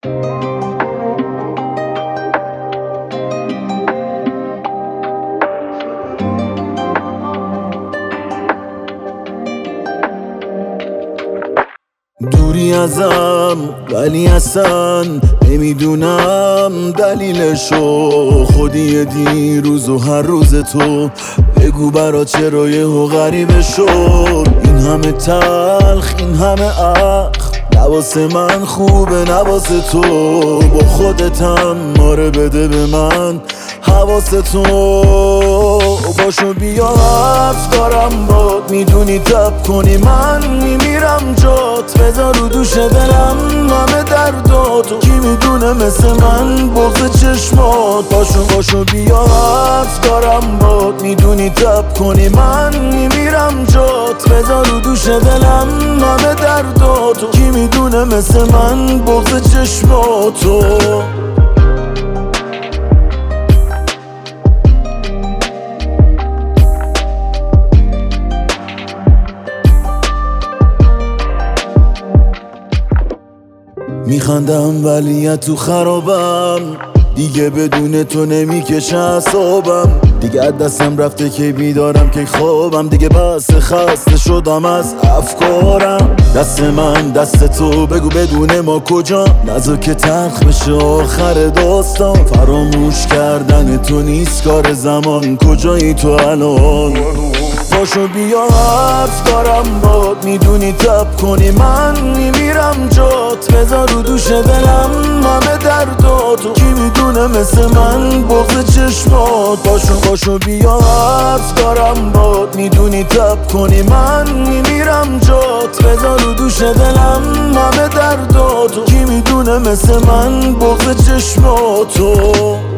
دوری ازم ولی اصلا نمیدونم دلیلشو، خودی دیروز و هر روز تو بگو برا چرا یهو غریبه شد. این همه تلخ این همه اخ نواسه من خوبه نواسه تو، با خودتم ماره بده به من حواست تو. باشو بیا حرف دارم باد، میدونی تب کنی من میمیرم جات، بذار رو دوش دلم همه درداتو، کی میدونه مثل من بغض چشمات. باشو بیا حرف دارم باد، میدونی تب کنی من میمیرم جات، بذار رو دوش دلم همه درداتو، کی میدونه مثل من بغض چشماتو. میخندم ولی تو خرابم، دیگه بدون تو نمیکشه اعصابم، دیگه از دستم رفته که بیدارم که خوابم، دیگه بس خسته شدم از افکارم. دست من دست تو بگو بدون ما کجا، نذار که تلخ بشه آخر داستان، فراموش کردن تو نیست کار زمان، کجایی تو الان؟ باشو بیا حرف دارم باد، میدونی تب کنی من میمیرم جات، بذار رو دوش دلم همه درداتو، کی میدونه مثل من بغض چشمات. باشو بیا حرف دارم باد، میدونی تب کنی من میمیرم جات، بذار رو دوش دلم همه درداتو، کی میدونه مثل من بغض چشماتو.